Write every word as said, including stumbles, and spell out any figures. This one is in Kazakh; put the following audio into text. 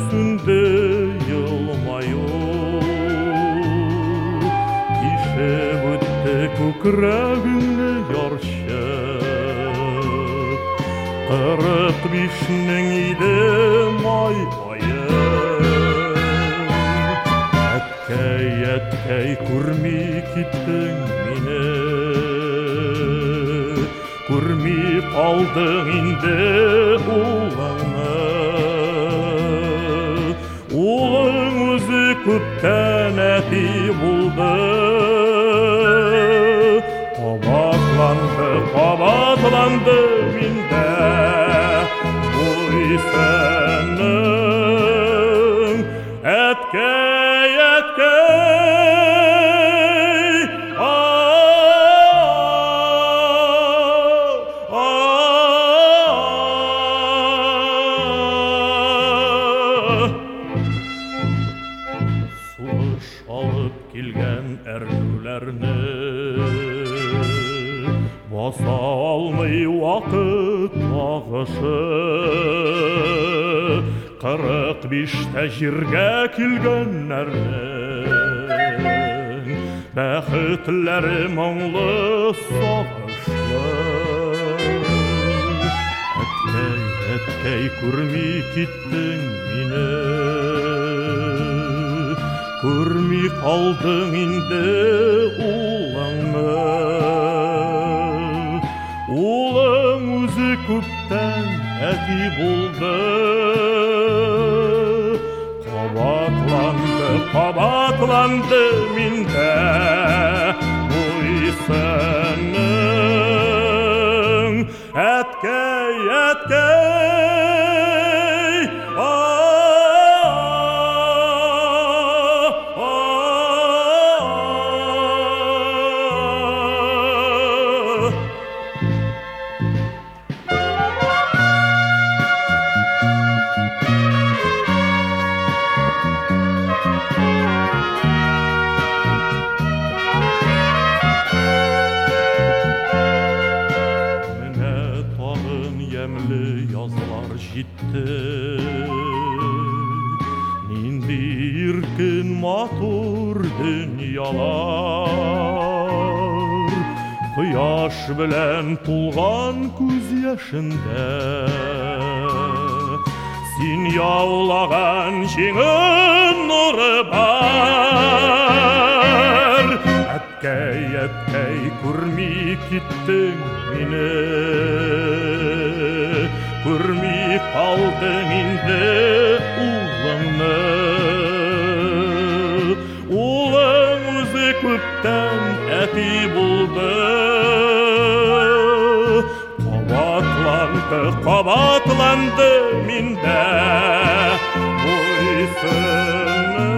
жүзінде йылмаю тишеп өтті көкірегіңе яршып қырық бишнің иде май-майы әткәй әткәй күрмей кеттің мені көрмей қалдың инде ұлыңны ұлың өзі көптен әти болды қабатланды қабатланды менде бойсының әткәй әткәй сулыш алып келген әрнүләрні баса алмай уақыт ағышы қырық биште жерге келгеннәрнің бәхетлері мұңлы сағышлы әткәй әткәй көрмей кеттің мені көрмей қалдың инде ұлыңны ұлың өзі көптен әти болды қабатланды қабатланды менде бойсының әткәй әткәй Yazlar жетті нинди иркін матур дүниялар құяш білән тулған көз яшында сен яулаған жеңін нұры бар әткәй әткәй көрмей кеттің мені көрмей қалдың инде ұлыңны ұлың өзі көптен әти болды қабатланды қабатланды менде бойсының